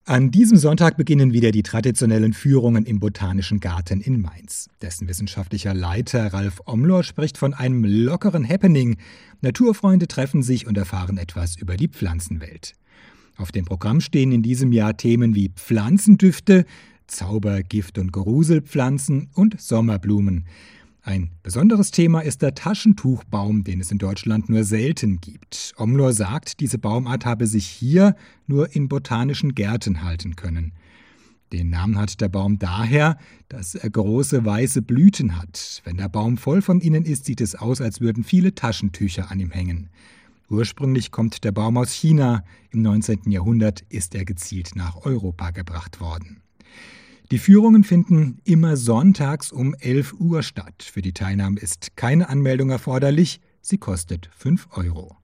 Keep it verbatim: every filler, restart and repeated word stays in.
An diesem Sonntag beginnen wieder die traditionellen Führungen im Botanischen Garten in Mainz. Dessen wissenschaftlicher Leiter Ralf Omlor spricht von einem lockeren Happening. Naturfreunde treffen sich und erfahren etwas über die Pflanzenwelt. Auf dem Programm stehen in diesem Jahr Themen wie Pflanzendüfte, Zauber-, Gift- und Gruselpflanzen und Sommerblumen. Ein besonderes Thema ist der Taschentuchbaum, den es in Deutschland nur selten gibt. Omlor sagt, diese Baumart habe sich hier nur in botanischen Gärten halten können. Den Namen hat der Baum daher, dass er große weiße Blüten hat. Wenn der Baum voll von ihnen ist, sieht es aus, als würden viele Taschentücher an ihm hängen. Ursprünglich kommt der Baum aus China. Im neunzehnten Jahrhundert ist er gezielt nach Europa gebracht worden. Die Führungen finden immer sonntags um elf Uhr statt. Für die Teilnahme ist keine Anmeldung erforderlich. Sie kostet fünf Euro.